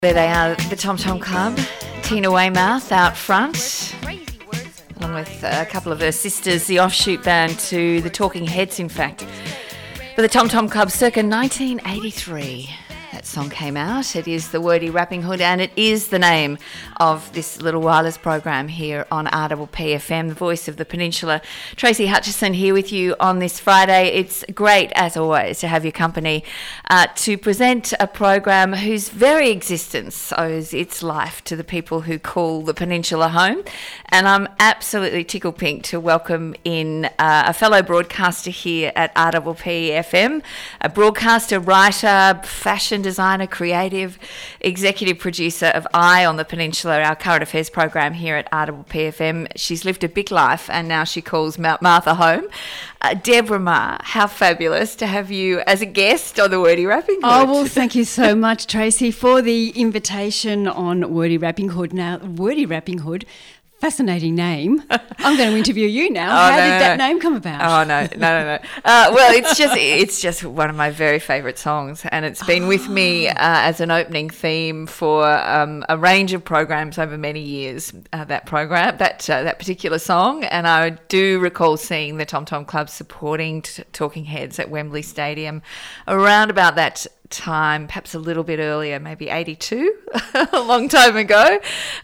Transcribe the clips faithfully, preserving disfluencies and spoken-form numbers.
There they are, the Tom Tom Club. Tina Weymouth out front, along with a couple of her sisters, the offshoot band to the Talking Heads, in fact. But the Tom Tom Club circa nineteen eighty-three. That song came out. It is the Wordy Rapping Hood, and it is the name of this little wireless program here on R P P F M, the voice of the Peninsula. Tracy Hutchison here with you on this Friday. It's great, as always, to have your company uh, to present a program whose very existence owes its life to the people who call the Peninsula home. And I'm absolutely tickle pink to welcome in uh, a fellow broadcaster here at R P P F M, a broadcaster, writer, fashion designer, creative, executive producer of Eye on the Peninsula, our current affairs program here at R P P F M. She's lived a big life and now she calls Mount Martha home. Uh, Deborah Maher, how fabulous to have you as a guest on the Wordy Rapping Hood. Oh, well, thank you so much, Tracy, for the invitation on Wordy Rapping Hood. Now, Wordy Rapping Hood, fascinating name. I'm going to interview you now. Oh, How no, did no, that no. name come about? Oh no, no, no, no. Uh, well, it's just it's just one of my very favourite songs, and it's been oh. with me uh, as an opening theme for um, a range of programs over many years. Uh, that program, that uh, that particular song, and I do recall seeing the Tom Tom Club supporting t- Talking Heads at Wembley Stadium around about that time, perhaps a little bit earlier, maybe eighty-two, a long time ago.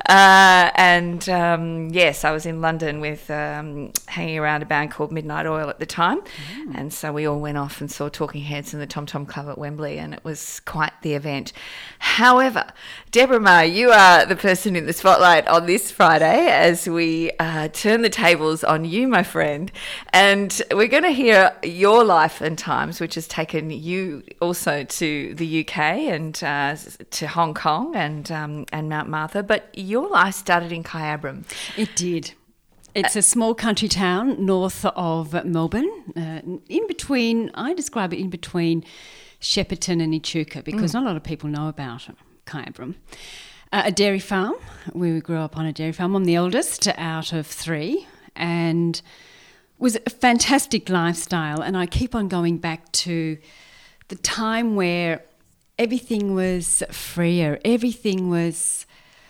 Uh, and um, yes, I was in London with um, hanging around a band called Midnight Oil at the time. Mm. And so we all went off and saw Talking Heads and the Tom Tom Club at Wembley, and it was quite the event. However, Deborah Maher, you are the person in the spotlight on this Friday as we uh, turn the tables on you, my friend. And we're going to hear your life and times, which has taken you also to the U K and uh, to Hong Kong and um, and Mount Martha, but your life started in Kyabram. It did. It's a small country town north of Melbourne, uh, in between, I describe it in between Shepparton and Echuca, because mm. not a lot of people know about Kyabram. Uh, a dairy farm. We grew up on a dairy farm. I'm the eldest out of three, and it was a fantastic lifestyle, and I keep on going back to the time where everything was freer, everything was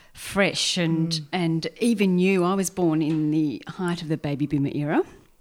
fresh and mm. and even new. I was born in the height of the baby boomer era,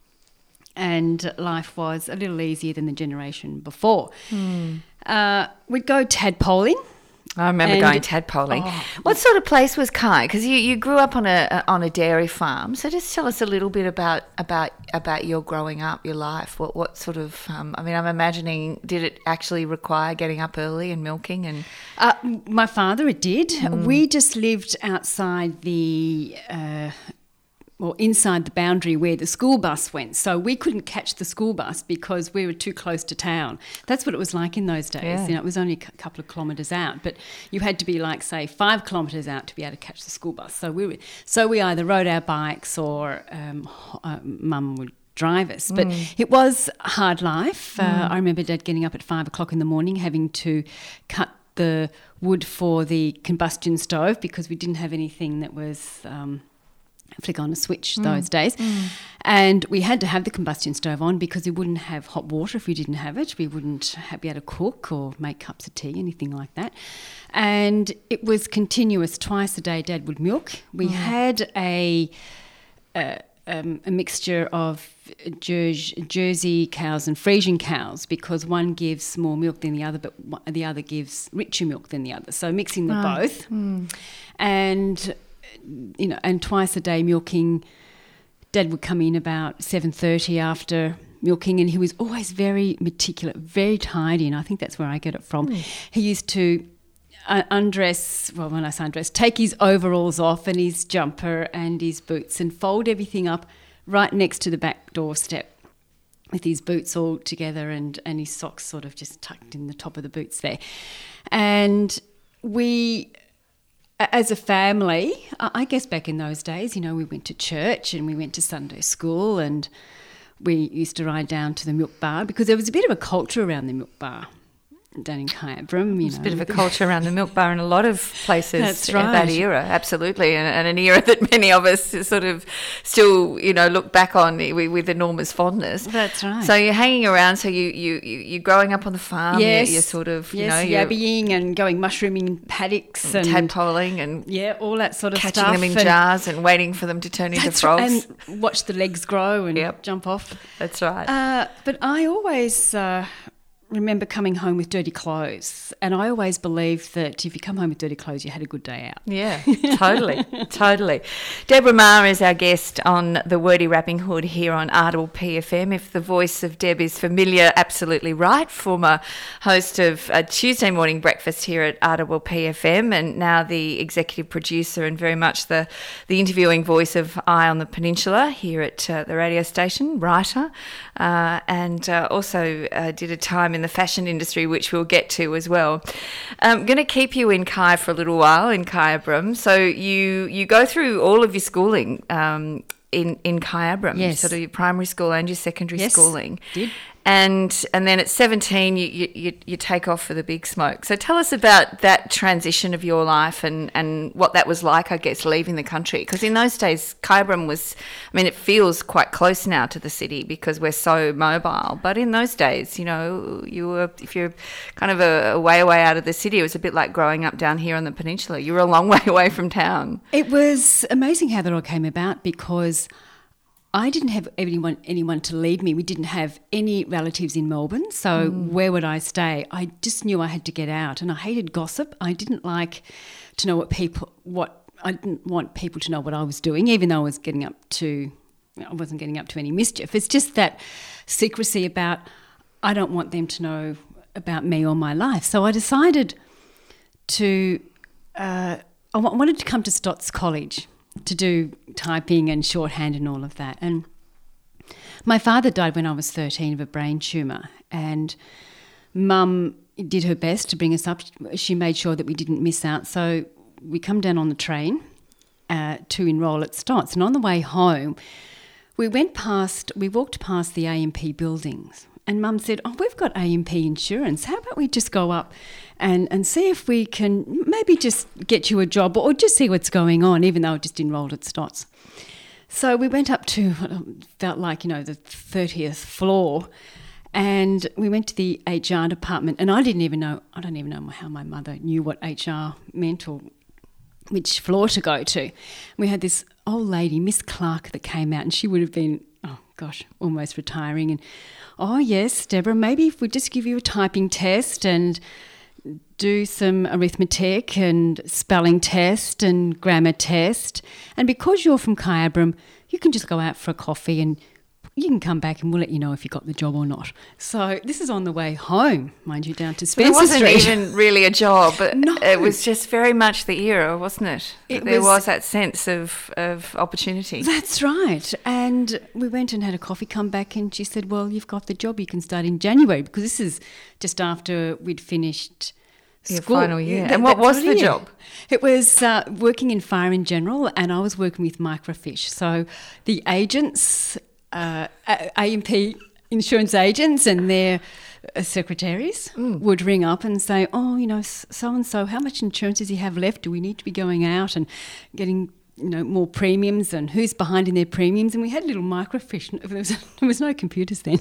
and life was a little easier than the generation before. Mm. Uh, we'd go tadpoling. I remember and, going tadpoling. Oh, what sort of place was Kai? Because you, you grew up on a, a on a dairy farm. So just tell us a little bit about about about your growing up, your life. What what sort of? Um, I mean, I'm imagining. Did it actually require getting up early and milking? And uh, my father, it did. Mm. We just lived outside the. Uh, or inside the boundary where the school bus went. So we couldn't catch the school bus because we were too close to town. That's what it was like in those days. Yeah. You know, it was only a couple of kilometres out, but you had to be like, say, five kilometres out to be able to catch the school bus. So we were, so we either rode our bikes or um, uh, Mum would drive us. But mm. it was a hard life. Mm. Uh, I remember Dad getting up at five o'clock in the morning, having to cut the wood for the combustion stove because we didn't have anything that was... Um, flick on a switch mm. those days. Mm. And we had to have the combustion stove on because we wouldn't have hot water if we didn't have it. We wouldn't have, be able to cook or make cups of tea, anything like that. And it was continuous. Twice a day Dad would milk. We mm. had a, a, um, a mixture of Jer- Jersey cows and Friesian cows because one gives more milk than the other, but the other gives richer milk than the other. So mixing them right. both. Mm. And... you know, and twice a day milking. Dad would come in about seven thirty after milking, and he was always very meticulous, very tidy, and I think that's where I get it from. Mm. He used to uh, undress, well, when I say undress, take his overalls off and his jumper and his boots and fold everything up right next to the back doorstep with his boots all together and, and his socks sort of just tucked in the top of the boots there. And we... as a family, I guess back in those days, you know, we went to church and we went to Sunday school and we used to ride down to the milk bar because there was a bit of a culture around the milk bar. down in Kyabram. You There's know. a bit of a culture around the milk bar in a lot of places. That's in right. that era, absolutely, and, and an era that many of us sort of still, you know, look back on with, with enormous fondness. That's right. So you're hanging around. So you you you you're growing up on the farm. Yes, You're, you're sort of you yes, know you're yabbying and going mushrooming in paddocks and tadpoling and yeah, all that sort of catching stuff. them in and jars and waiting for them to turn into that's frogs. right, and watch the legs grow and Yep. jump off. That's right. Uh, but I always uh, remember coming home with dirty clothes, and I always believed that if you come home with dirty clothes, you had a good day out. Yeah, totally, totally. Deborah Maher is our guest on the Wordy Rapping Hood here on Audible P F M. If the voice of Deb is familiar, absolutely right. Former host of a Tuesday morning breakfast here at Audible P F M, and now the executive producer and very much the, the interviewing voice of Eye on the Peninsula here at uh, the radio station, writer, uh, and uh, also uh, did a time in the fashion industry, which we'll get to as well. I'm going to keep you in Kai for a little while, in Kyabram. So you you go through all of your schooling um, in, in Kyabram, Yes. sort of your primary school and your secondary Yes, schooling. did. And and then at seventeen, you, you, you, you take off for the big smoke. So tell us about that transition of your life and, and what that was like, I guess, leaving the country. Because in those days, Kyabram was, I mean, it feels quite close now to the city because we're so mobile. But in those days, you know, you were, if you're kind of a, a way away out of the city, it was a bit like growing up down here on the peninsula. You were a long way away from town. It was amazing how that all came about because I didn't have anyone anyone to lead me. We didn't have any relatives in Melbourne, so mm. where would I stay? I just knew I had to get out, and I hated gossip. I didn't like to know what people what I didn't want people to know what I was doing, even though I was getting up to I wasn't getting up to any mischief. It's just that secrecy about I don't want them to know about me or my life. So I decided to uh, I wanted to come to Stotts College to do typing and shorthand and all of that. And my father died when I was thirteen of a brain tumour, and Mum did her best to bring us up. She made sure that we didn't miss out. So we come down on the train uh, to enrol at Stotts. And on the way home, we went past, we walked past the A M P buildings. And Mum said, oh, we've got A M P insurance. How about we just go up and, and see if we can maybe just get you a job or just see what's going on, even though I just enrolled at Stotts. So we went up to what felt like, you know, the thirtieth floor, and we went to the H R department. And I didn't even know, I don't even know how my mother knew what H R meant or which floor to go to. We had this old lady, Miss Clark, that came out, and she would have been, oh gosh, almost retiring. And oh yes, Deborah, maybe if we just give you a typing test and do some arithmetic and spelling test and grammar test, and because you're from Kyabram, you can just go out for a coffee and you can come back and we'll let you know if you got the job or not. So this is on the way home, mind you, down to Spencer It wasn't Street. even really a job. No. It was just very much the era, wasn't it? It there was- was that sense of, of opportunity. That's right. And we went and had a coffee, come back, and she said, well, you've got the job, you can start in January, because this is just after we'd finished Your school. final year. Yeah, And what that- was that's the it. job? It was uh, working in fire in general, and I was working with microfiche. So the agents, uh, A M P insurance agents and their uh, secretaries Mm. would ring up and say, oh, you know, so-and-so, how much insurance does he have left? Do we need to be going out and getting, you know, more premiums, and who's behind in their premiums? And we had little microfiche. There was, there was no computers then.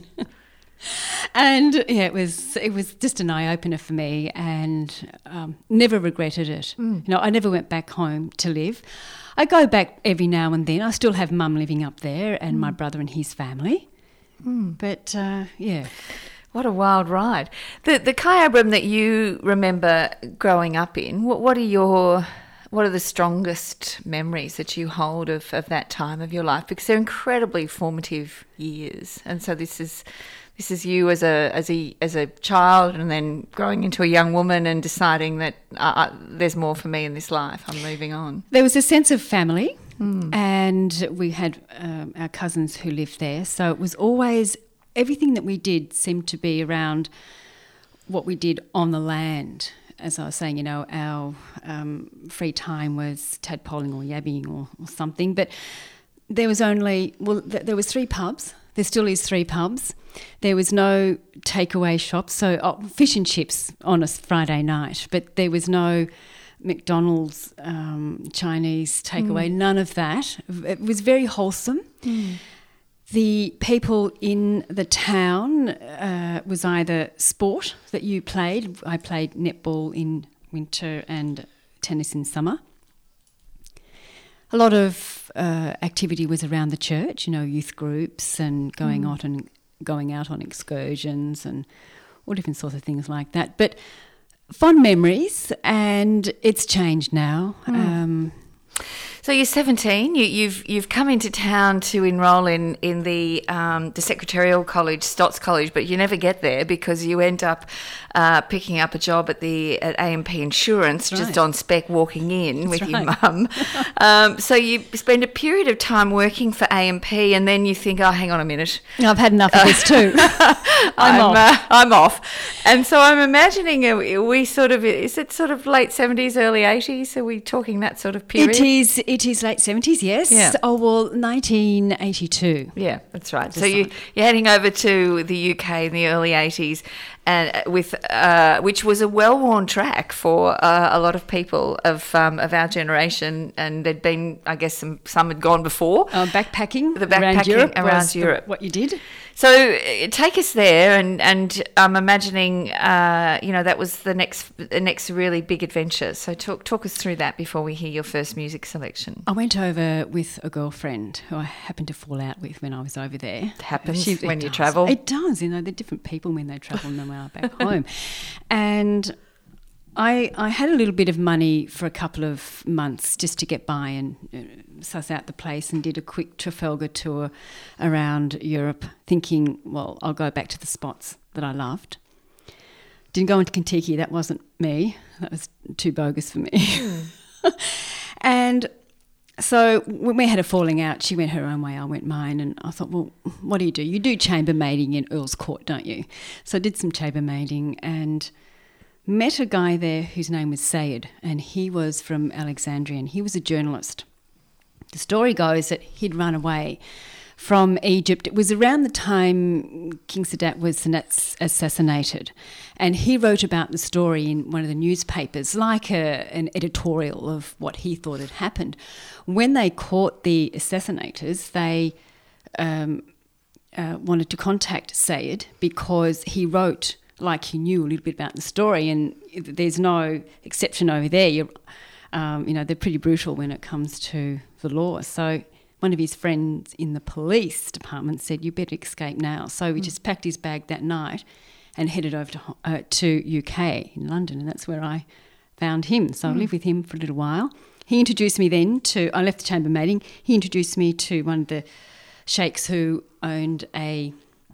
And yeah, it was it was just an eye opener for me, and um, never regretted it. Mm. You know, I never went back home to live. I go back every now and then. I still have Mum living up there, and mm. my brother and his family. Mm. But uh, yeah, what a wild ride! The the Kyabram that you remember growing up in. What what are your what are the strongest memories that you hold of, of that time of your life? Because they're incredibly formative years, and so this is. This is you as a as a as a child, and then growing into a young woman and deciding that uh, there's more for me in this life. I'm moving on. There was a sense of family, mm. and we had um, our cousins who lived there. So it was always everything that we did seemed to be around what we did on the land. As I was saying, you know, our um, free time was tadpoling or yabbying or, or something. But there was only well, th- there was three pubs There still is three pubs. There was no takeaway shops, so oh, fish and chips on a Friday night, but there was no McDonald's, um, Chinese takeaway, mm. none of that. It was very wholesome. Mm. The people in the town uh, was either sport that you played. I played netball in winter and tennis in summer. A lot of uh, activity was around the church, you know, youth groups and going mm. out and going out on excursions and all different sorts of things like that. But fond memories, and it's changed now. Mm. Um, so you're seventeen. You, you've you've come into town to enrol in in the um, the secretarial college, Stotts College, but you never get there because you end up uh, picking up a job at the at A M P Insurance, That's just right. on spec, walking in That's with right. your mum. um, so you spend a period of time working for A M P, and then you think, oh, hang on a minute, I've had enough of this too. I'm, I'm off. Uh, I'm off. And so I'm imagining, are we sort of, is it sort of late seventies, early eighties? Are we talking that sort of period? It is. It is late seventies. Yes. Yeah. Oh well, nineteen eighty-two. Yeah, that's right. Just so you, like- you're heading over to the U K in the early eighties, and with uh, which was a well-worn track for uh, a lot of people of um, of our generation, and there'd been, I guess, some some had gone before. Uh, backpacking. The backpacking around Europe. around was the- Europe. what you did. So uh, take us there, and and I'm imagining, uh, you know, that was the next the next really big adventure. So talk talk us through that before we hear your first music selection. I went over with a girlfriend who I happened to fall out with when I was over there. It happens She- it when you does. travel. It does, you know, they're different people when they travel than they are back home. And I I had a little bit of money for a couple of months just to get by and uh, suss out the place, and did a quick Trafalgar tour around Europe, thinking, well, I'll go back to the spots that I loved. Didn't go into Kentucky, that wasn't me. That was too bogus for me. Mm. And so when we had a falling out, she went her own way, I went mine, and I thought, well, what do you do? You do chambermaiding in Earl's Court, don't you? So I did some chambermaiding and met a guy there whose name was Sayed, and he was from Alexandria, and he was a journalist. The story goes that he'd run away from Egypt. It was around the time King Sadat was assassinated, and he wrote about the story in one of the newspapers, like a, an editorial of what he thought had happened. When they caught the assassinators, they um, uh, wanted to contact Sayed because he wrote like he knew a little bit about the story, and there's no exception over there. You're, um, you know, they're pretty brutal when it comes to the law. So one of his friends in the police department said, you better escape now. So he mm. just packed his bag that night and headed over to uh, to U K in London, and that's where I found him. So mm. I lived with him for a little while. He introduced me then to, I left the chambermaiding, he introduced me to one of the sheikhs who owned a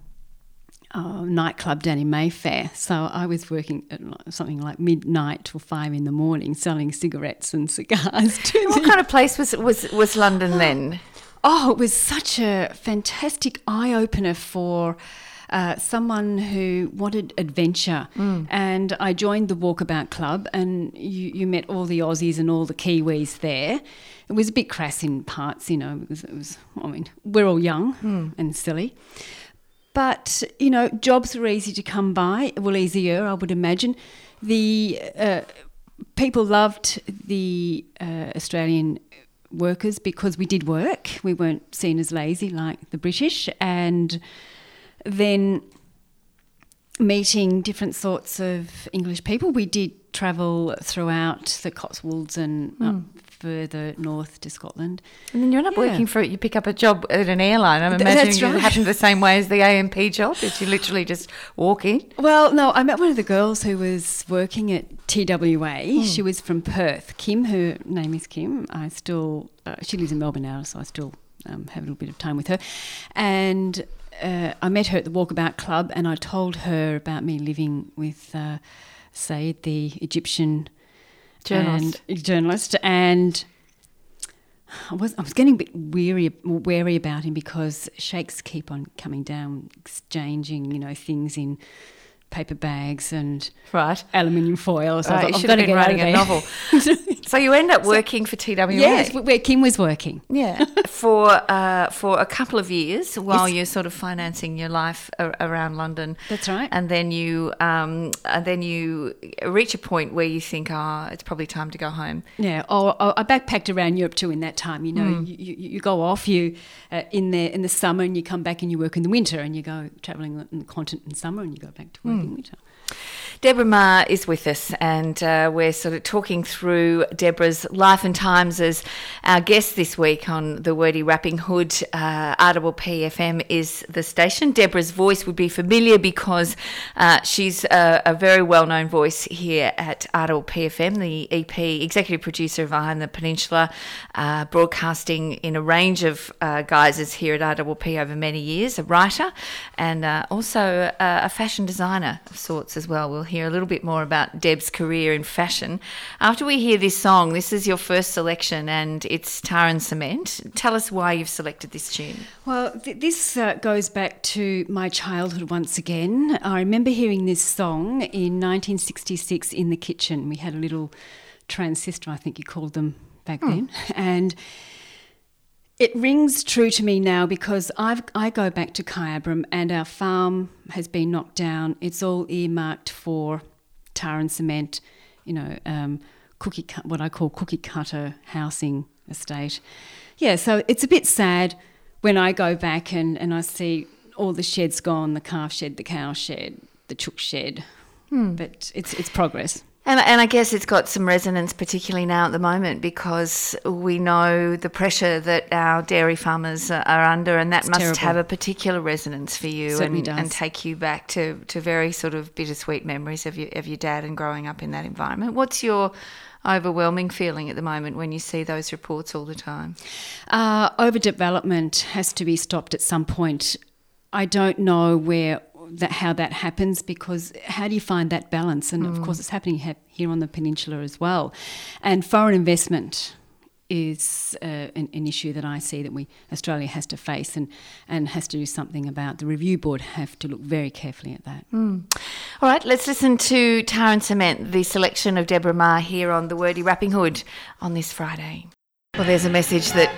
Uh, nightclub down in Mayfair. So I was working at something like midnight till five in the morning selling cigarettes and cigars. To What the... kind of place was was was London then? Oh, it was such a fantastic eye-opener for uh, someone who wanted adventure. Mm. And I joined the Walkabout Club, and you, you met all the Aussies and all the Kiwis there. It was a bit crass in parts, you know, because it was, I mean, we're all young mm. and silly. But, you know, jobs were easy to come by, well, easier, I would imagine. The uh, people loved the uh, Australian workers because we did work. We weren't seen as lazy like the British. And then meeting different sorts of English people, we did travel throughout the Cotswolds and mm. up further north to Scotland. And then you end up Yeah. working for, you pick up a job at an airline. I'm Th- imagining that's it right. happened the same way as the A M P job. Did you literally just walk in? Well, no, I met one of the girls who was working at T W A. Mm. She was from Perth. Kim, her name is Kim. I still, uh, she lives in Melbourne now, so I still um, have a little bit of time with her. And uh, I met her at the Walkabout Club, and I told her about me living with uh, Sayed, the Egyptian Journalist. And, journalist, and I was I was getting a bit weary wary about him because sheikhs keep on coming down, exchanging, you know, things in paper bags and right. aluminium foil. So Right, I've, you I've should got have to been get out writing of a there. novel. So you end up working for T W A. Yes, where Kim was working. Yeah, for uh, for a couple of years while Yes. you're sort of financing your life a- around London. That's right. And then you um, and then you reach a point where you think, ah, oh, it's probably time to go home. Yeah, oh, oh, I backpacked around Europe too in that time. You know, Mm. you, you, you go off you uh, in the in the summer and you come back and you work in the winter, and you go travelling on the continent in summer and you go back to work Mm. in winter. Deborah Maher is with us, and uh, we're sort of talking through Deborah's life and times as our guest this week on the Wordy Rapping Hood. Uh, R P P F M is the station. Deborah's voice would be familiar because uh, she's a, a very well-known voice here at R P P F M, the E P, executive producer of Eye on the Peninsula, uh, broadcasting in a range of uh, guises here at R P P over many years, a writer, and uh, also uh, a fashion designer of sorts as well. We'll hear a little bit more about Deb's career in fashion after we hear this song. This is your first selection, and it's Tar and Cement. Tell us why you've selected this tune. Well, th- this uh, goes back to my childhood once again. I remember hearing this song in nineteen sixty-six in the kitchen. We had a little transistor, I think you called them back Hmm. then, and it rings true to me now because I've, I go back to Kyabram and our farm has been knocked down. It's all earmarked for tar and cement, you know, um, cookie cut, what I call cookie cutter housing estate. Yeah, so it's a bit sad when I go back and, and I see all the sheds gone, the calf shed, the cow shed, the chook shed, Hmm. but it's it's progress. And, and I guess it's got some resonance, particularly now at the moment, because we know the pressure that our dairy farmers are, are under, and that It's must terrible. have a particular resonance for you, Certainly and, does. and take you back to, to very sort of bittersweet memories of your of your dad and growing up in that environment. What's your overwhelming feeling at the moment when you see those reports all the time? Uh, overdevelopment has to be stopped at some point. I don't know where that how that happens, because how do you find that balance? And of course, it's happening ha- here on the peninsula as well. And foreign investment is uh, an, an issue that I see that we Australia has to face and, and has to do something about. The review board have to look very carefully at that. Mm. All right, let's listen to Tar and Cement, the selection of Deborah Maher here on the Wordy Rapping Hood on this Friday. Well, there's a message that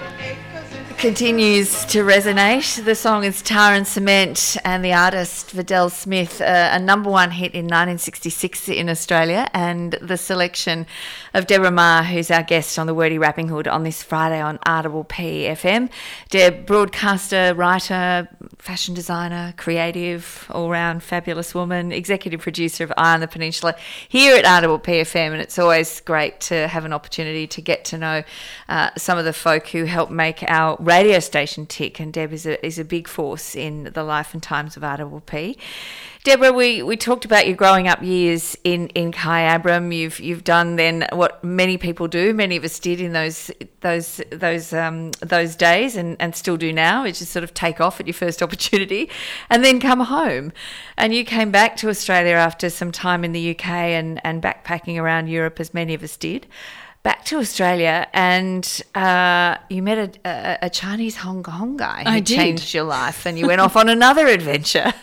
continues to resonate. The song is Tar and Cement, and the artist Vidal Smith, uh, a number one hit in nineteen sixty-six in Australia, and the selection of Deborah Maher, who's our guest on the Wordy Rapping Hood on this Friday on R P P F M. Deb, broadcaster, writer, fashion designer, creative, all-round fabulous woman, executive producer of Eye on the Peninsula here at R P P F M, and it's always great to have an opportunity to get to know uh, some of the folk who help make our radio station tick, and Deb is a is a big force in the life and times of R P P. Deborah, we, we talked about your growing up years in, in Kyabram. You've you've done then what many people do, many of us did in those those those um, those days, and, and still do now, which is sort of take off at your first opportunity, and then come home. And you came back to Australia after some time in the U K and, and backpacking around Europe, as many of us did. Back to Australia, and uh, you met a, a, a Chinese Hong Kong guy who I did. changed your life, and you went off on another adventure.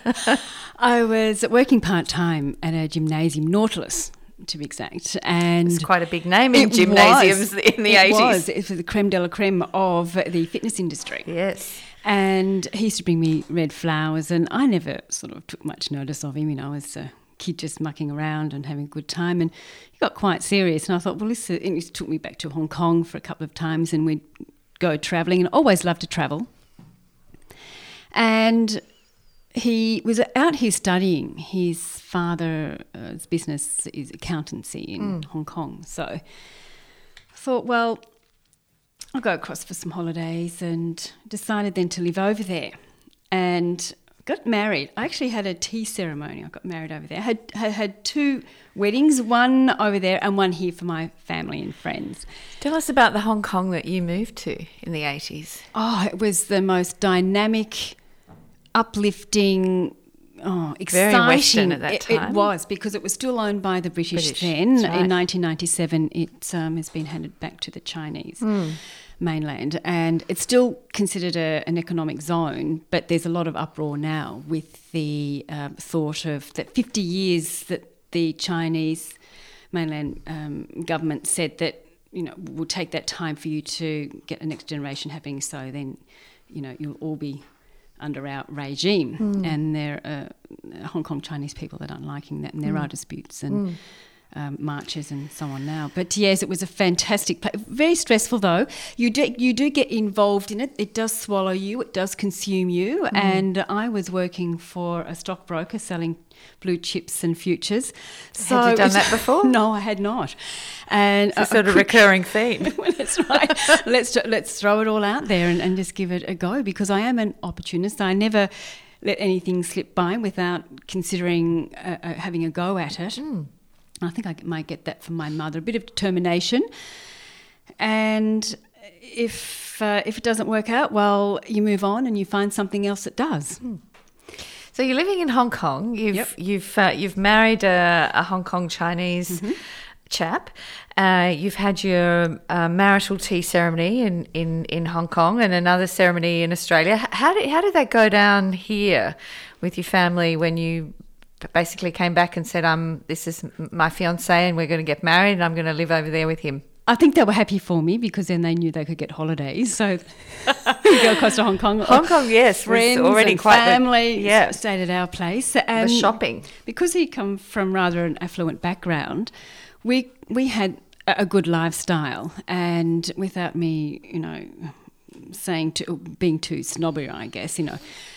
I was working part-time at a gymnasium, Nautilus, to be exact. And It's quite a big name in It gymnasiums was. in the it eighties. Was. It was the creme de la creme of the fitness industry. Yes. And he used to bring me red flowers, and I never sort of took much notice of him. You know, I was a kid just mucking around and having a good time. And he got quite serious, and I thought, well, this is, and he took me back to Hong Kong for a couple of times, and we'd go travelling, and I always loved to travel. And he was out here studying. His father's business is accountancy in mm. Hong Kong. So I thought, well, I'll go across for some holidays, and decided then to live over there. And got married. I actually had a tea ceremony. I got married over there. I had, had, had two weddings, one over there and one here for my family and friends. Tell us about the Hong Kong that you moved to in the eighties. Oh, it was the most dynamic, uplifting, oh, exciting. Very Western at that it, time. It was, because it was still owned by the British, British, then. that's right. In nineteen ninety-seven, it um, has been handed back to the Chinese Mm. mainland, and it's still considered a, an economic zone, but there's a lot of uproar now with the um, thought of that fifty years that the Chinese mainland um, government said that, you know, will take that time for you to get the next generation happening, so then, you know, you'll all be under our regime. Mm. And there are Hong Kong Chinese people that aren't liking that, and there mm. are disputes and mm. um, marches and so on now. But yes, it was a fantastic place. Very stressful though. You do, you do get involved in it. It does swallow you. It does consume you. Mm. And I was working for a stockbroker selling blue chips and futures. So had you done that before? No, I had not. And it's a sort of recurring theme. Well, that's right. let's let's throw it all out there and, and just give it a go, because I am an opportunist. I never let anything slip by without considering uh, uh, having a go at it. Mm. I think I might get that from my mother, a bit of determination. And if uh, if it doesn't work out, well, you move on and you find something else that does. Mm. So you're living in Hong Kong. You've yep. you've uh, you've married a, a Hong Kong Chinese mm-hmm. chap. Uh, you've had your uh, marital tea ceremony in, in, in Hong Kong and another ceremony in Australia. How did how did that go down here with your family when you basically came back and said, "Um, this is my fiancé and we're going to get married and I'm going to live over there with him"? I think they were happy for me, because then they knew they could get holidays. So go across to Hong Kong. Hong Kong, yes, friends already and quite family. The, yeah, stayed at our place. And the shopping. Because he come from rather an affluent background, we we had a good lifestyle, and without me, you know, saying to being too snobby, I guess, you know,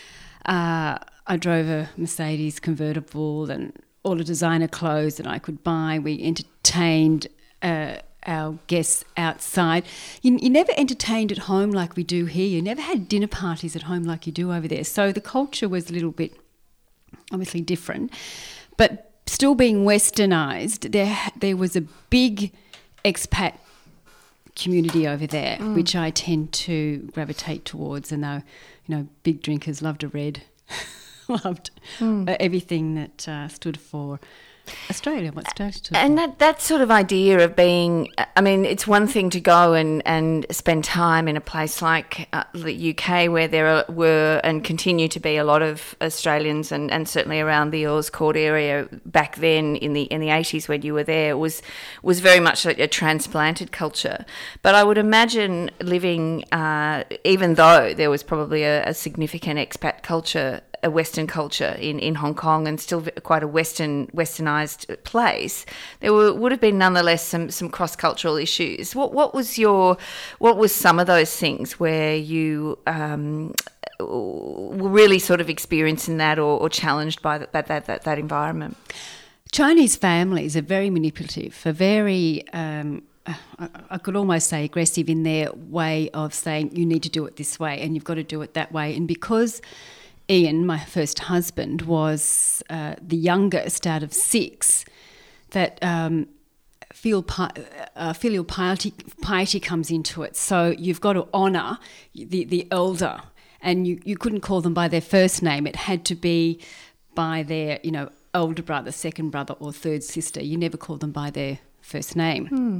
uh, I drove a Mercedes convertible and all the designer clothes that I could buy. We entertained Uh, our guests outside. You, you never entertained at home like we do here. You never had dinner parties at home like you do over there. So the culture was a little bit obviously different, but still being westernised. There, there was a big expat community over there, mm. which I tend to gravitate towards. And though, you know, big drinkers, loved a red, loved mm. everything that uh, stood for Australia, what Australia stood and for. that, that sort of idea of being, I mean, it's one thing to go and, and spend time in a place like uh, the U K, where there are, were and continue to be a lot of Australians, and, and certainly around the Earls Court area back then in the in the eighties when you were there, was was very much a, a transplanted culture. But I would imagine living, uh, even though there was probably a, a significant expat culture, a Western culture in, in Hong Kong, and still quite a Western westernised place, there were, would have been nonetheless some, some cross-cultural issues. What what was your what was some of those things where you um, were really sort of experiencing that, or, or challenged by that, that that that environment? Chinese families are very manipulative, are very um, I, I could almost say aggressive in their way of saying you need to do it this way and you've got to do it that way. And because Ian, my first husband, was uh, the youngest out of six, that um, filial, pi- uh, filial piety, piety comes into it. So you've got to honour the, the elder, and you, you couldn't call them by their first name. It had to be by their, you know, older brother, second brother or third sister. You never called them by their first name. Hmm.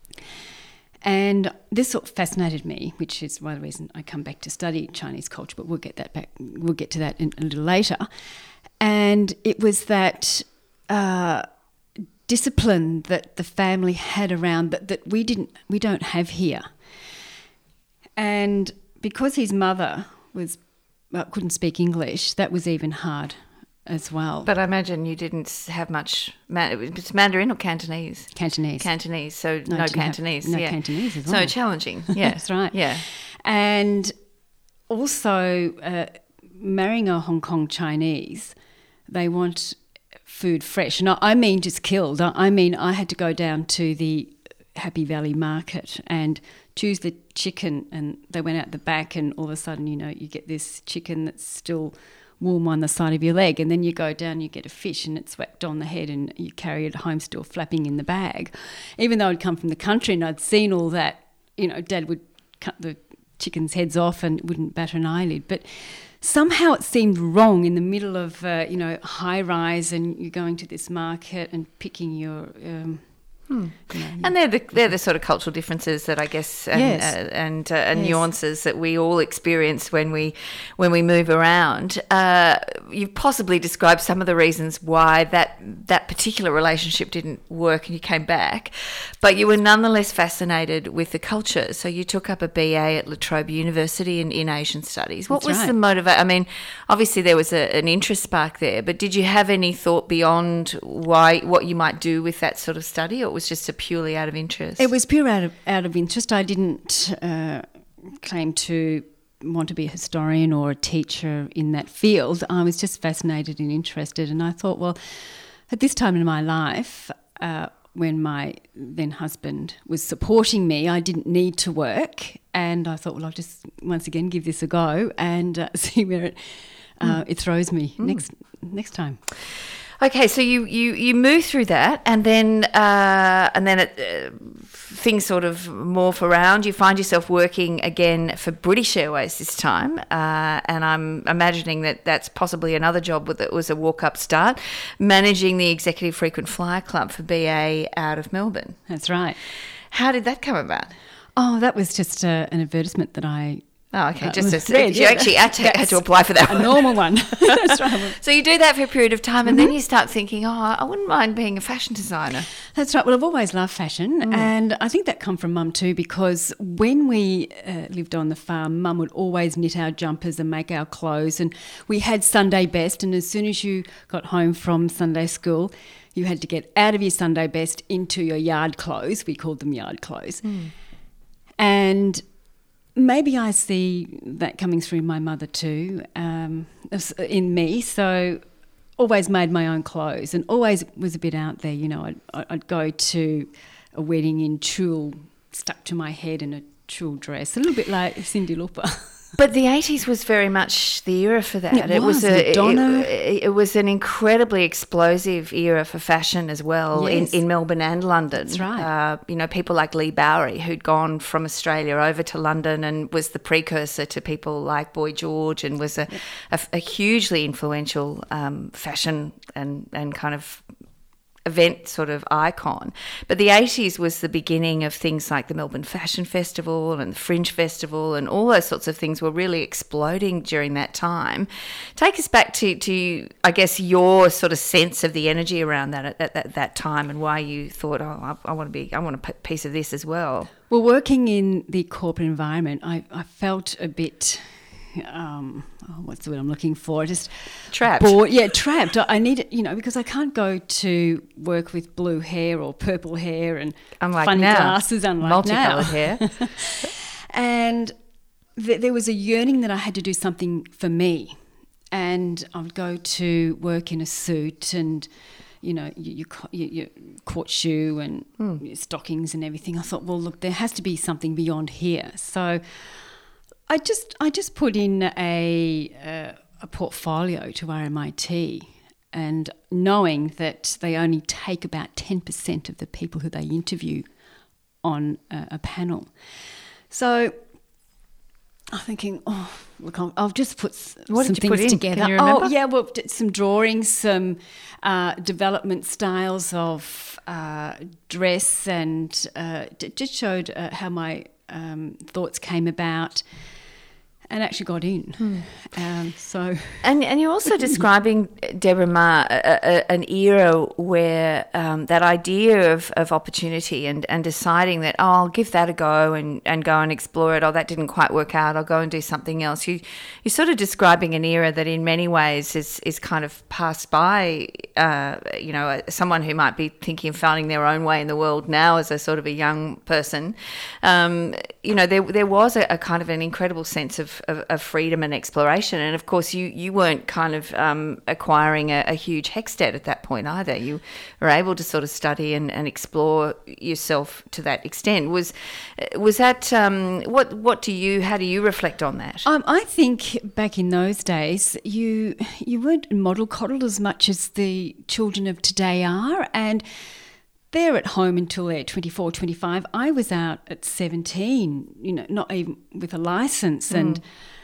And this sort of fascinated me, which is one of the reasons I come back to study Chinese culture, but we'll get that back. We'll get to that in, a little later. And it was that uh, discipline that the family had around that, that we didn't, we don't have here. And because his mother was well, couldn't speak English, that was even hard as well. But I imagine you didn't have much. It's Mandarin or Cantonese? Cantonese. Cantonese. So no, no Cantonese. Have, no yeah. Cantonese as well. So challenging. Yeah, that's right. Yeah, and also uh, marrying a Hong Kong Chinese, they want food fresh. And I mean just killed. I mean I had to go down to the Happy Valley Market and choose the chicken, and they went out the back, and all of a sudden, you know, you get this chicken that's still warm on the side of your leg, and then you go down, you get a fish and it's whacked on the head, and you carry it home still flapping in the bag. Even though I'd come from the country and I'd seen all that, you know, Dad would cut the chicken's heads off and wouldn't bat an eyelid. But somehow it seemed wrong in the middle of, uh, you know, high rise, and you're going to this market and picking your... Um, Hmm. You know, and they're the they're the sort of cultural differences that I guess and yes. uh, and, uh, and yes. nuances that we all experience when we when we move around. Uh, you've possibly described some of the reasons why that that particular relationship didn't work and you came back, but you were nonetheless fascinated with the culture. So you took up a B A at La Trobe University in, in Asian Studies. What That's was right. the motivation? I mean, obviously there was a, an interest spark there, but did you have any thought beyond why what you might do with that sort of study, or it was just a purely out of interest? It was pure out of out of interest. I didn't uh, claim to want to be a historian or a teacher in that field. I was just fascinated and interested, and I thought, well, at this time in my life, uh, when my then husband was supporting me, I didn't need to work, and I thought, well, I'll just once again give this a go and uh, see where it uh, mm. it throws me mm. next next time. Okay, so you, you, you move through that, and then uh, and then it, uh, things sort of morph around. You find yourself working again for British Airways this time, uh, and I'm imagining that that's possibly another job that was a walk-up start, managing the Executive Frequent Flyer Club for B A out of Melbourne. That's right. How did that come about? Oh, that was just uh, an advertisement that I... Oh, okay. Uh, Just a, read, you yeah. actually had to, had to apply for that a one. normal one. That's right. So you do that for a period of time, and mm-hmm. then you start thinking, oh, I wouldn't mind being a fashion designer. That's right. Well, I've always loved fashion, mm. and I think that come from Mum too, because when we uh, lived on the farm, Mum would always knit our jumpers and make our clothes, and we had Sunday best, and as soon as you got home from Sunday school, you had to get out of your Sunday best into your yard clothes. We called them yard clothes. Mm. And maybe I see that coming through my mother too, um, in me. So always made my own clothes and always was a bit out there. You know, I'd, I'd go to a wedding in tulle stuck to my head in a tulle dress, a little bit like Cyndi Lauper. But the eighties was very much the era for that. It, it was, was a, Madonna. It, it was an incredibly explosive era for fashion as well, yes. in, in Melbourne and London. That's right. Uh, you know, people like Lee Bowery, who'd gone from Australia over to London and was the precursor to people like Boy George, and was a, yep. a, a hugely influential um, fashion and, and kind of event sort of icon. But the eighties was the beginning of things like the Melbourne Fashion Festival and the Fringe Festival, and all those sorts of things were really exploding during that time. Take us back to, to I guess, your sort of sense of the energy around that at, at, at that time, and why you thought, oh, I, I want to be, I want a piece of this as well. Well, working in the corporate environment, I, I felt a bit... Um, oh, what's the word I'm looking for? Just trapped. Bored. Yeah, trapped. I need it, you know, because I can't go to work with blue hair or purple hair and unlike funny now, glasses, unlike multicolored now. hair. And th- there was a yearning that I had to do something for me, and I would go to work in a suit and, you know, your, your, your court shoe and mm. your stockings and everything. I thought, well, look, there has to be something beyond here. So I just I just put in a uh, a portfolio to R M I T, and knowing that they only take about ten percent of the people who they interview on a, a panel. So I'm thinking, oh, look, I'll, I'll just put s- what some did you things put in? together. Can you remember? Oh, yeah, well, d- some drawings, some uh, development styles of uh, dress, and uh, d- just showed uh, how my um, thoughts came about. And actually got in. Hmm. Um, so, and and you're also describing, Deborah Ma, a, a, an era where um, that idea of, of opportunity and, and deciding that, oh, I'll give that a go and, and go and explore it. Oh, that didn't quite work out. I'll go and do something else. You you're sort of describing an era that in many ways is is kind of passed by. Uh, you know, someone who might be thinking of finding their own way in the world now as a sort of a young person. Um, you know, there there was a, a kind of an incredible sense of Of, of freedom and exploration, and of course you you weren't kind of um, acquiring a, a huge HECS debt at that point either. You were able to sort of study and, and explore yourself to that extent. Was was that um, what what do you how do you reflect on that? Um, I think back in those days you you weren't model coddled as much as the children of today are, and they're at home until they're twenty-four, twenty-five. I was out at seventeen, you know, not even with a licence, and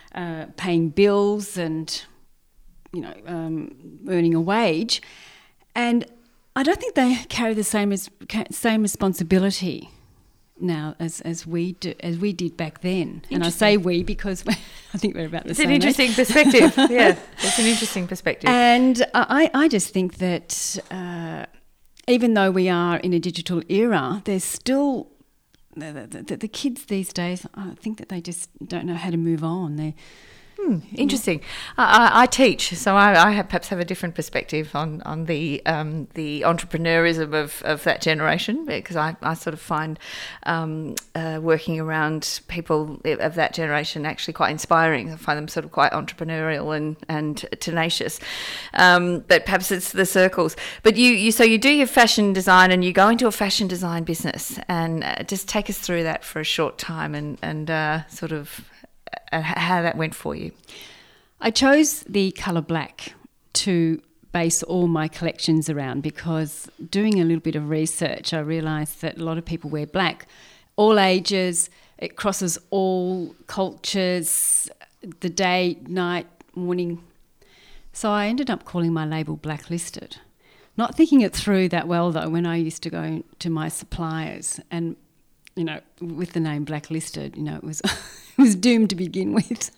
uh, paying bills and, you know, um, earning a wage. And I don't think they carry the same as same responsibility now as, as we do, as we did back then. And I say we because I think we're about the it's same. It's an interesting age. perspective. Yeah, it's an interesting perspective. And I, I just think that uh, even though we are in a digital era, there's still the, the, the kids these days, I think that they just don't know how to move on. They Hmm, interesting. I, I, I teach, so I, I have, perhaps have a different perspective on on the um, the entrepreneurism of, of that generation, because I, I sort of find um, uh, working around people of that generation actually quite inspiring. I find them sort of quite entrepreneurial and and tenacious. Um, but perhaps it's the circles. But you, you so you do your fashion design and you go into a fashion design business, and uh, just take us through that for a short time and and uh, sort of. Uh, how that went for you. I chose the colour black to base all my collections around, because doing a little bit of research, I realised that a lot of people wear black, all ages, it crosses all cultures, the day, night, morning. So I ended up calling my label Blacklisted. Not thinking it through that well, though, when I used to go to my suppliers and, you know, with the name Blacklisted, you know, it was... was doomed to begin with.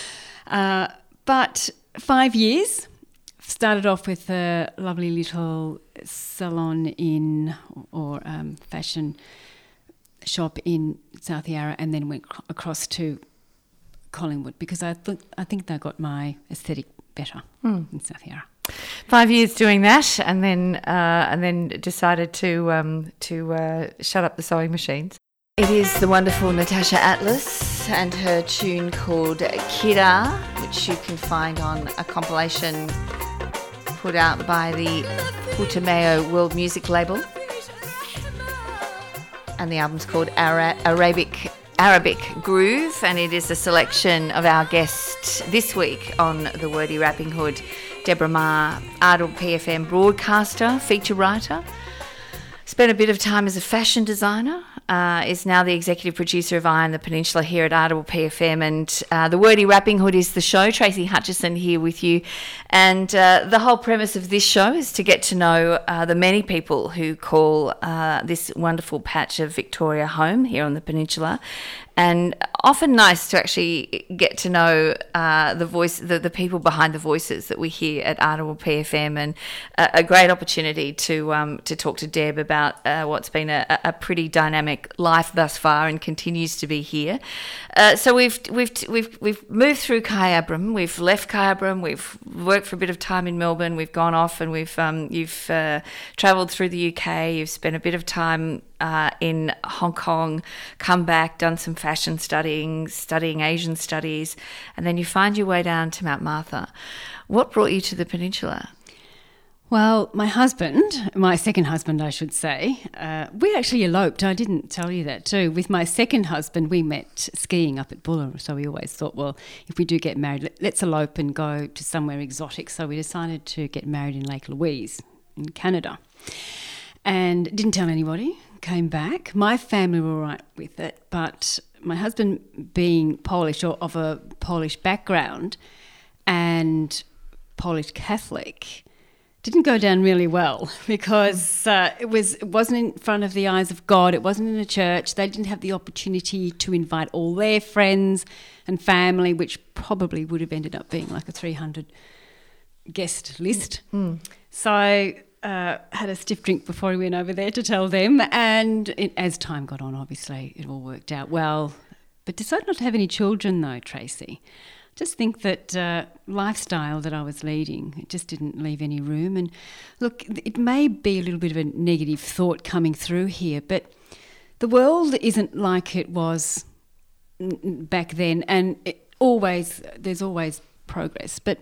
Uh, but five years, started off with a lovely little salon in, or um, fashion shop in South Yarra, and then went across to Collingwood, because I, th- I think they got my aesthetic better mm. in South Yarra. Five years doing that, and then uh, and then decided to um, to uh, shut up the sewing machines. It is the wonderful Natasha Atlas and her tune called Kira, which you can find on a compilation put out by the Putumayo World Music label. And the album's called Ara- Arabic Arabic Groove, and it is a selection of our guest this week on the Wordy Rapping Hood, Deborah Maher, Ardle P F M broadcaster, feature writer. Spent a bit of time as a fashion designer, uh, is now the executive producer of Eye on the Peninsula here at Ardle P F M, and uh, the Wordy Rapping Hood is the show. Tracy Hutchison here with you, and uh, the whole premise of this show is to get to know uh, the many people who call uh, this wonderful patch of Victoria home here on the Peninsula, and often nice to actually get to know uh, the voice, the, the people behind the voices that we hear at Ardle P F M, and a, a great opportunity to um, to talk to Deb about uh, what's been a, a pretty dynamic life thus far and continues to be here. Uh, so we've we've we've we've moved through Kyabram, we've left Kyabram, we've worked for a bit of time in Melbourne, we've gone off and we've um, you've uh, travelled through the U K, you've spent a bit of time Uh, in Hong Kong, come back, done some fashion studying, studying Asian studies, and then you find your way down to Mount Martha. What brought you to the Peninsula? Well, my husband, my second husband, I should say, uh, we actually eloped. I didn't tell you that too. With my second husband, we met skiing up at Bulla. So we always thought, well, if we do get married, let's elope and go to somewhere exotic. So we decided to get married in Lake Louise in Canada. And didn't tell anybody, came back. My family were all right with it, but my husband, being Polish or of a Polish background and Polish Catholic, didn't go down really well, because uh, it was it wasn't in front of the eyes of God. It wasn't in a church. They didn't have the opportunity to invite all their friends and family, which probably would have ended up being like a three hundred guest list. Mm. So uh, had a stiff drink before we went over there to tell them, and it, as time got on, obviously it all worked out well. But decided not to have any children though, Tracy. Just think that uh, lifestyle that I was leading, it just didn't leave any room. And look, it may be a little bit of a negative thought coming through here, but the world isn't like it was back then, and it always there's always progress. But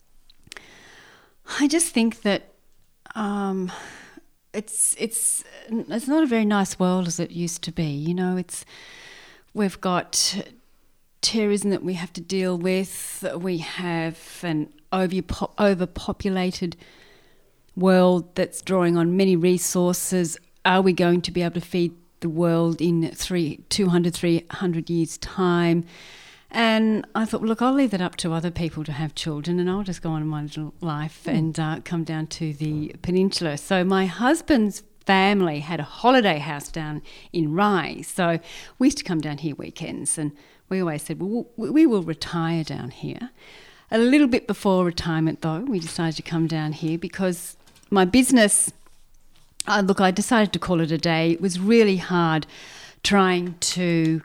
I just think that um, it's it's it's not a very nice world as it used to be. You know, it's we've got terrorism that we have to deal with. We have an over overpopulated world that's drawing on many resources. Are we going to be able to feed the world in three, two hundred, three hundred years' time? And I thought, well, look, I'll leave that up to other people to have children and I'll just go on in my little life mm. and uh, come down to the peninsula. So my husband's family had a holiday house down in Rye. So we used to come down here weekends and we always said, well, we will retire down here. A little bit before retirement, though, we decided to come down here because my business, uh, look, I decided to call it a day. It was really hard trying to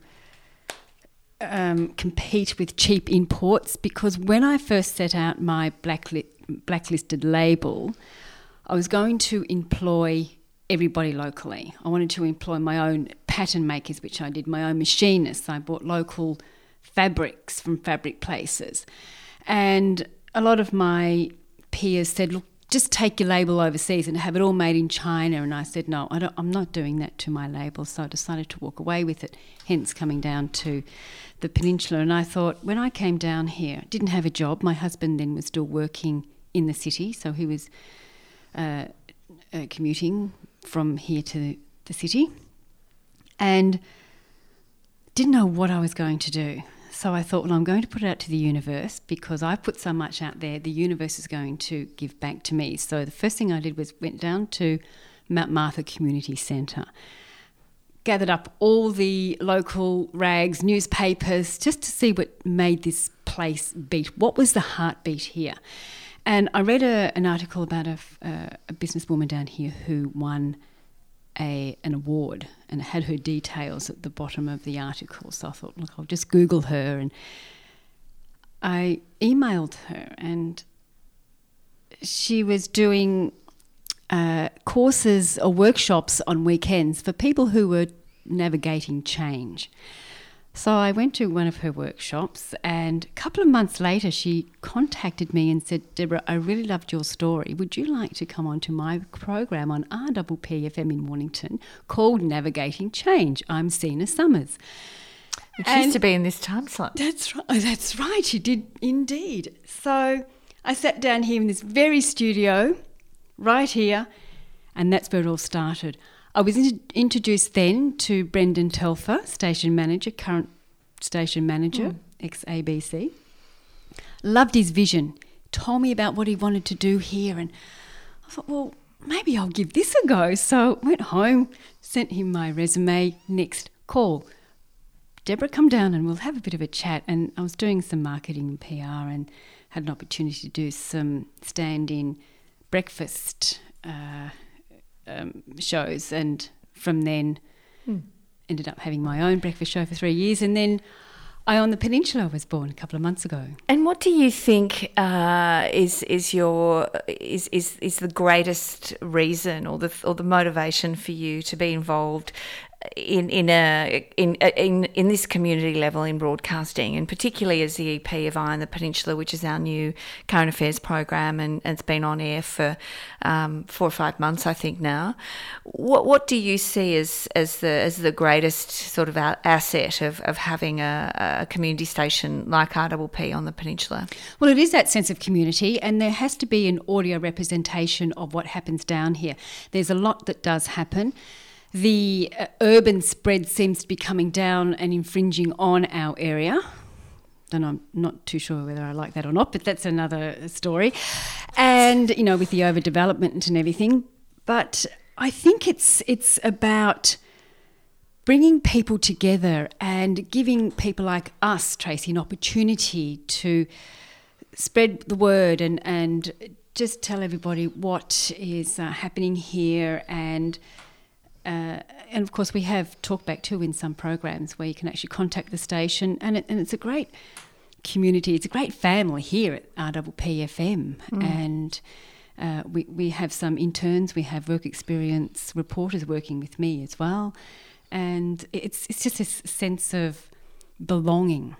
Um, compete with cheap imports, because when I first set out my blackli- blacklisted label, I was going to employ everybody locally. I wanted to employ my own pattern makers, which I did, my own machinists. I bought local fabrics from fabric places. And a lot of my peers said, look, just take your label overseas and have it all made in China. And I said, no, I don't, I'm not doing that to my label. So I decided to walk away with it, hence coming down to the peninsula. And I thought, when I came down here, didn't have a job. My husband then was still working in the city. So he was uh, uh, commuting from here to the city and didn't know what I was going to do. So I thought, well, I'm going to put it out to the universe because I put so much out there, the universe is going to give back to me. So the first thing I did was went down to Mount Martha Community Centre, gathered up all the local rags, newspapers, just to see what made this place beat. What was the heartbeat here? And I read a, an article about a, uh, a businesswoman down here who won A, an award, and it had her details at the bottom of the article. So I thought, look, I'll just Google her. And I emailed her, and she was doing uh, courses or workshops on weekends for people who were navigating change. So I went to one of her workshops, and a couple of months later she contacted me and said, Deborah, I really loved your story. Would you like to come on to my program on R P P F M in Mornington called Navigating Change? I'm Sina Summers. Which and used to be in this time slot. That's right. That's right. She did indeed. So I sat down here in this very studio, right here, and that's where it all started. I was in- introduced then to Brendan Telfer, station manager, current station manager, mm. ex-A B C. Loved his vision, told me about what he wanted to do here, and I thought, well, maybe I'll give this a go. So went home, sent him my resume, next call. Deborah, come down and we'll have a bit of a chat. And I was doing some marketing and P R and had an opportunity to do some stand-in breakfast uh Um, shows, and from then mm. ended up having my own breakfast show for three years, and then I on the Peninsula was born a couple of months ago. And what do you think uh, is is your is, is is the greatest reason or the or the motivation for you to be involved in in a in in in this community level in broadcasting, and particularly as the E P of Eye on the Peninsula, which is our new current affairs program, and, and it's been on air for um, four or five months, I think now. What what do you see as as the as the greatest sort of asset of of having a, a community station like R P P on the Peninsula? Well, it is that sense of community, and there has to be an audio representation of what happens down here. There's a lot that does happen. The uh, urban spread seems to be coming down and infringing on our area. And I'm not too sure whether I like that or not, but that's another story. And, you know, with the overdevelopment and everything. But I think it's it's about bringing people together and giving people like us, Tracy, an opportunity to spread the word and, and just tell everybody what is uh, happening here. And Uh, and of course we have talkback too in some programs where you can actually contact the station, and, it, and it's a great community, it's a great family here at R P P F M. Mm. And uh, we, we have some interns, we have work experience reporters working with me as well, and it's it's just this sense of belonging.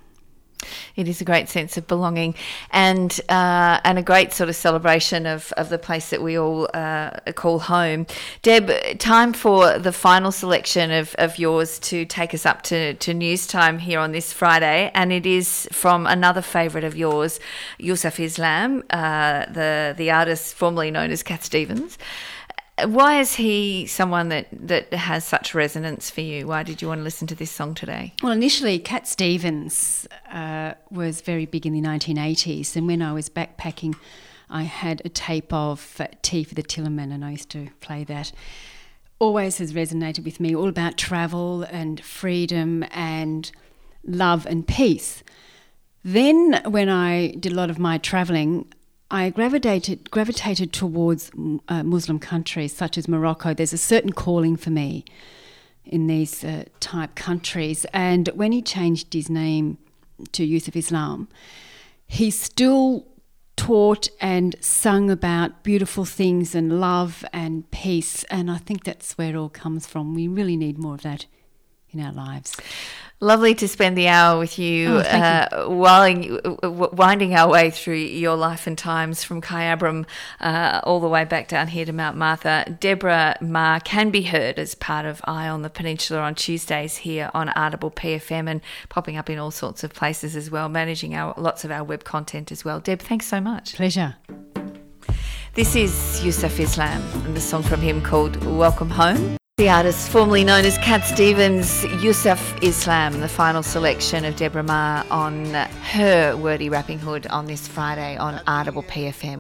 It is a great sense of belonging, and uh, and a great sort of celebration of, of the place that we all uh, call home. Deb, time for the final selection of, of yours to take us up to, to news time here on this Friday, and it is from another favourite of yours, Yusuf Islam, uh, the, the artist formerly known as Cat Stevens. Why is he someone that, that has such resonance for you? Why did you want to listen to this song today? Well, initially, Cat Stevens uh, was very big in the nineteen eighties, and when I was backpacking, I had a tape of uh, Tea for the Tillerman, and I used to play that. Always has resonated with me, all about travel and freedom and love and peace. Then, when I did a lot of my travelling, I gravitated gravitated towards uh, Muslim countries such as Morocco. There's a certain calling for me in these uh, type countries. And when he changed his name to Yusuf Islam, he still taught and sung about beautiful things and love and peace. And I think that's where it all comes from. We really need more of that in our lives. Lovely to spend the hour with you, oh, uh, you. whiling, winding our way through your life and times from Kyabram uh, all the way back down here to Mount Martha. Deborah Maher can be heard as part of Eye on the Peninsula on Tuesdays here on Audible P F M and popping up in all sorts of places as well, managing our lots of our web content as well. Deb, thanks so much. Pleasure. This is Yusuf Islam and the song from him called Welcome Home. The artist formerly known as Cat Stevens, Yusuf Islam, the final selection of Deborah Maher on her wordy rapping hood on this Friday on Audible P F M.